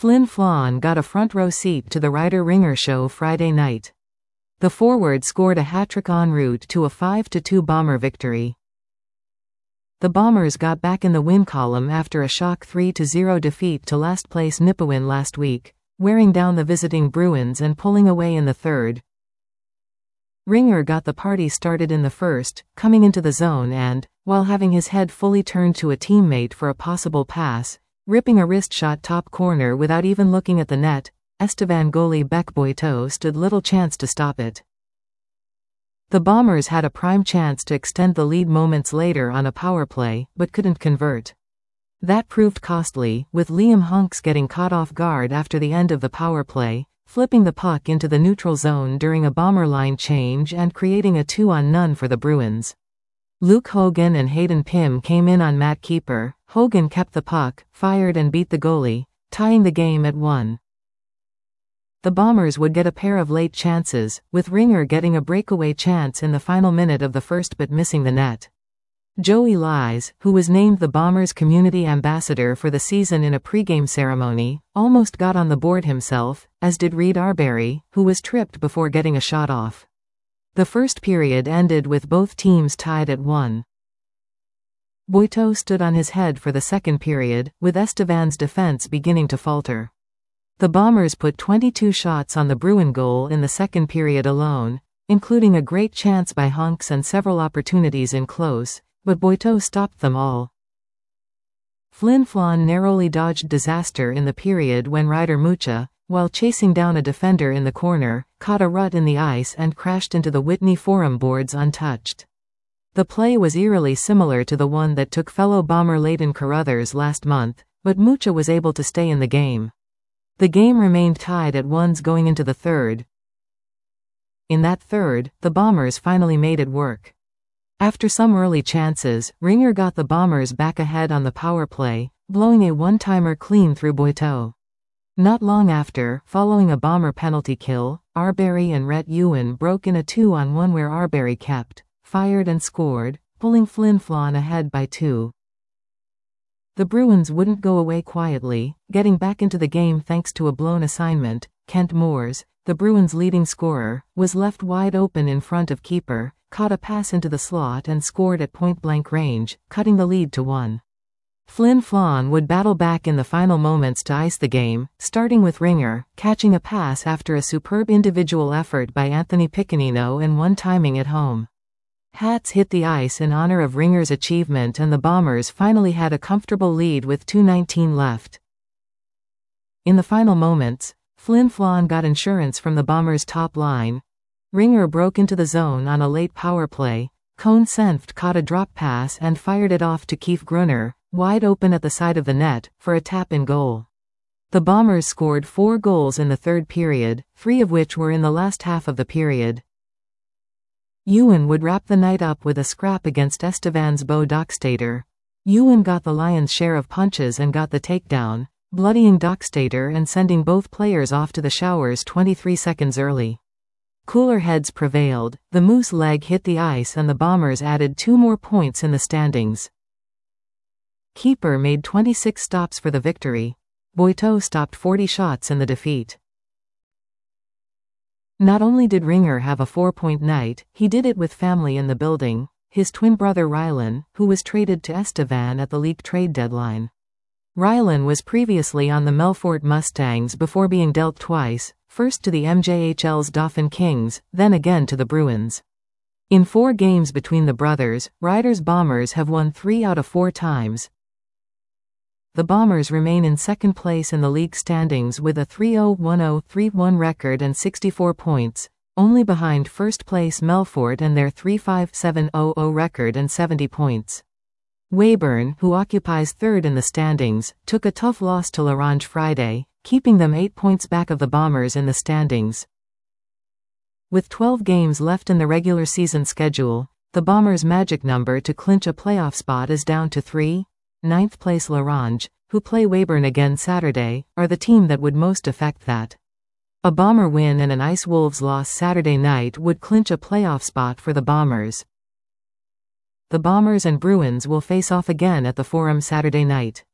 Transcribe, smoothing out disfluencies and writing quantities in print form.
Flynn Flawn got a front-row seat to the Ryder-Ringer show Friday night. The forward scored a hat-trick en route to a 5-2 Bomber victory. The Bombers got back in the win column after a shock 3-0 defeat to last-place Nipawin last week, wearing down the visiting Bruins and pulling away in the third. Ringer got the party started in the first, coming into the zone and, while having his head fully turned to a teammate for a possible pass, ripping a wrist shot top corner without even looking at the net, Estevan goalie Bec Boiteau stood little chance to stop it. The Bombers had a prime chance to extend the lead moments later on a power play, but couldn't convert. That proved costly, with Liam Hunks getting caught off guard after the end of the power play, flipping the puck into the neutral zone during a Bomber line change and creating a 2-on-none for the Bruins. Luke Hogan and Hayden Pym came in on Matt Keeper. Hogan kept the puck, fired and beat the goalie, tying the game at 1. The Bombers would get a pair of late chances, with Ringer getting a breakaway chance in the final minute of the first but missing the net. Joey Lies, who was named the Bombers' community ambassador for the season in a pregame ceremony, almost got on the board himself, as did Reed Arbery, who was tripped before getting a shot off. The first period ended with both teams tied at 1. Boiteau stood on his head for the second period, with Estevan's defense beginning to falter. The Bombers put 22 shots on the Bruin goal in the second period alone, including a great chance by Hunks and several opportunities in close, but Boiteau stopped them all. Flynn Flawn narrowly dodged disaster in the period when Ryder Mucha, while chasing down a defender in the corner, caught a rut in the ice and crashed into the Whitney Forum boards untouched. The play was eerily similar to the one that took fellow Bomber Leighton Carruthers last month, but Mucha was able to stay in the game. The game remained tied at 1 going into the third. In that third, the Bombers finally made it work. After some early chances, Ringer got the Bombers back ahead on the power play, blowing a one-timer clean through Boiteau. Not long after, following a Bomber penalty kill, Arbery and Rhett Ewan broke in a 2-on-1 where Arbery kept, fired and scored, pulling Flynn Flawn ahead by 2. The Bruins wouldn't go away quietly, getting back into the game thanks to a blown assignment. Kent Moores, the Bruins' leading scorer, was left wide open in front of keeper, caught a pass into the slot and scored at point-blank range, cutting the lead to 1. Flynn Flawn would battle back in the final moments to ice the game, starting with Ringer, catching a pass after a superb individual effort by Anthony Piccinino and one-timing at home. Hats hit the ice in honor of Ringer's achievement and the Bombers finally had a comfortable lead with 2:19 left. In the final moments, Flynn Flawn got insurance from the Bombers' top line. Ringer broke into the zone on a late power play. Cone Senft caught a drop pass and fired it off to Keith Gruner, wide open at the side of the net, for a tap-in goal. The Bombers scored 4 goals in the third period, 3 of which were in the last half of the period. Ewan would wrap the night up with a scrap against Estevan's Bo Dockstader. Ewan got the Lions' share of punches and got the takedown, bloodying Dockstader and sending both players off to the showers 23 seconds early. Cooler heads prevailed, the Moose leg hit the ice and the Bombers added 2 more points in the standings. Keeper made 26 stops for the victory. Boiteau stopped 40 shots in the defeat. Not only did Ringer have a 4-point night, he did it with family in the building, his twin brother Rylan, who was traded to Estevan at the league trade deadline. Rylan was previously on the Melfort Mustangs before being dealt twice, first to the MJHL's Dauphin Kings, then again to the Bruins. In 4 games between the brothers, Ryder's Bombers have won 3 out of 4 times. The Bombers remain in second place in the league standings with a 3-0-1-0-3-1 record and 64 points, only behind first place Melfort and their 3-5-7-0-0 record and 70 points. Weyburn, who occupies third in the standings, took a tough loss to L'Orange Friday, keeping them 8 points back of the Bombers in the standings. With 12 games left in the regular season schedule, the Bombers' magic number to clinch a playoff spot is down to 3. 9th place L'Orange, who play Weyburn again Saturday, are the team that would most affect that. A Bomber win and an Ice Wolves loss Saturday night would clinch a playoff spot for the Bombers. The Bombers and Bruins will face off again at the Forum Saturday night.